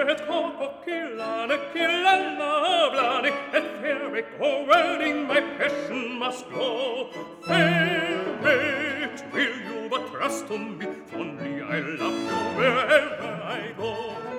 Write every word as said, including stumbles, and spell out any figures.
et corpo killane, killala blani, et fair go wedding my passion must go. Fair mate, will you but trust on me, fondly I love you wherever I go.